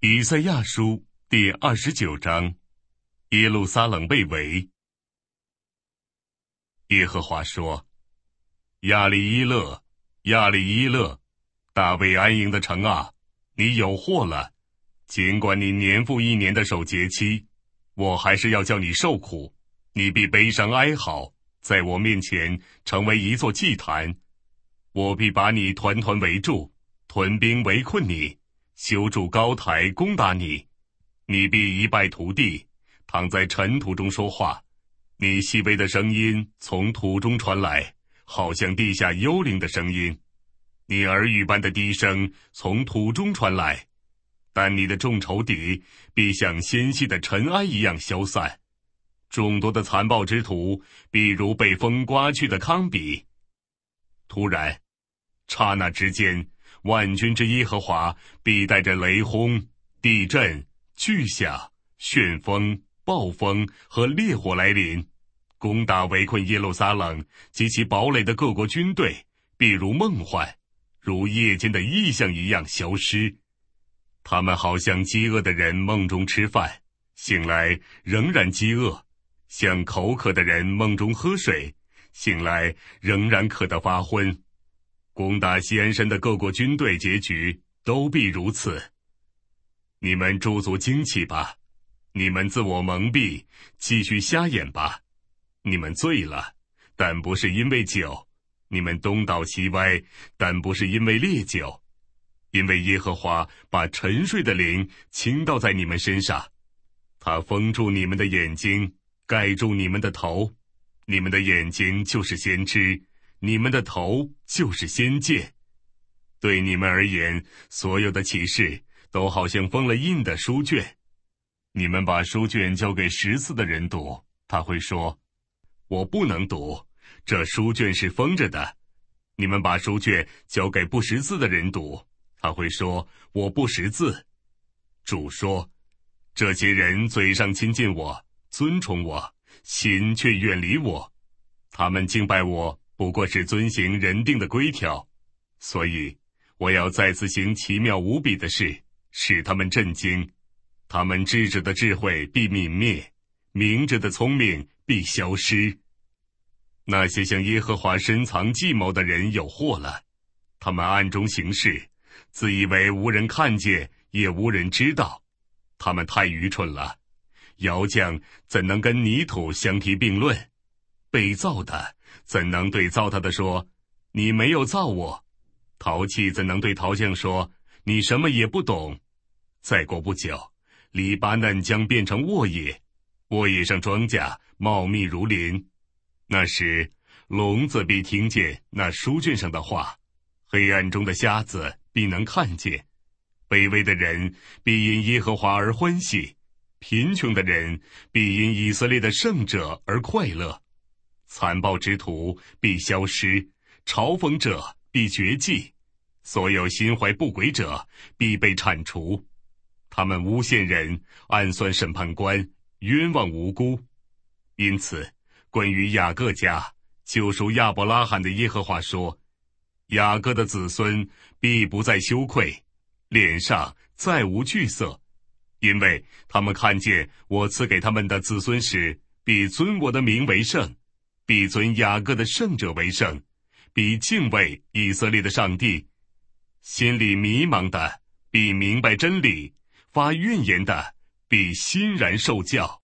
以赛亚书第29章，耶路撒冷被围。耶和华说：亚利伊勒，亚利伊勒，大卫安营的城啊，你有祸了！尽管你年复一年的守节期，我还是要叫你受苦。你必悲伤哀嚎，在我面前成为一座祭坛。我必把你团团围住，屯兵围困你，修筑高台攻打你。你必一败涂地，躺在尘土中说话。你细微的声音从土中传来，好像地下幽灵的声音。你耳语般的低声从土中传来，但你的众仇敌必像纤细的尘埃一样消散。众多的残暴之徒必如被风刮去的糠秕。突然，刹那之间，万军之耶和华必带着雷轰、地震、巨响、旋风、暴风和烈火来临，攻打围困耶路撒冷及其堡垒的各国军队，必如梦幻，如夜间的异象一样消失。他们好像饥饿的人梦中吃饭，醒来仍然饥饿；像口渴的人梦中喝水，醒来仍然渴得发昏。攻打锡安山的各国军队结局都必如此。你们驻足惊奇吧，你们自我蒙蔽，继续瞎眼吧。你们醉了，但不是因为酒；你们东倒西歪，但不是因为烈酒。因为耶和华把沉睡的灵倾倒在你们身上，他封住你们的眼睛，盖住你们的头。你们的眼睛就是先知，你们的头就是先见。对你们而言，所有的启示都好像封了印的书卷。你们把书卷交给识字的人读，他会说：我不能读，这书卷是封着的。你们把书卷交给不识字的人读，他会说：我不识字。主说：这些人嘴上亲近我，尊崇我，心却远离我。他们敬拜我，不过是遵行人定的规条。所以我要再次行奇妙无比的事，使他们震惊。他们智者的智慧必泯灭，明者的聪明必消失。那些向耶和华深藏计谋的人有祸了，他们暗中行事，自以为无人看见，也无人知道。他们太愚蠢了。窑匠怎能跟泥土相提并论？被造的怎能对造他的说：你没有造我？陶器怎能对陶匠说：你什么也不懂？再过不久，黎巴嫩将变成沃野，沃野上庄稼茂密如林。那时，聋子必听见那书卷上的话，黑暗中的瞎子必能看见。卑微的人必因耶和华而欢喜，贫穷的人必因以色列的圣者而快乐。残暴之徒必消失，嘲讽者必绝迹，所有心怀不轨者必被铲除。他们诬陷人，暗算审判官，冤枉无辜。因此，关于雅各家救赎亚伯拉罕的耶和华说：雅各的子孙必不再羞愧，脸上再无惧色，因为他们看见我赐给他们的子孙时，必尊我的名为圣，必尊雅各的圣者为圣，必敬畏以色列的上帝。心里迷茫的必明白真理，发怨言的必欣然受教。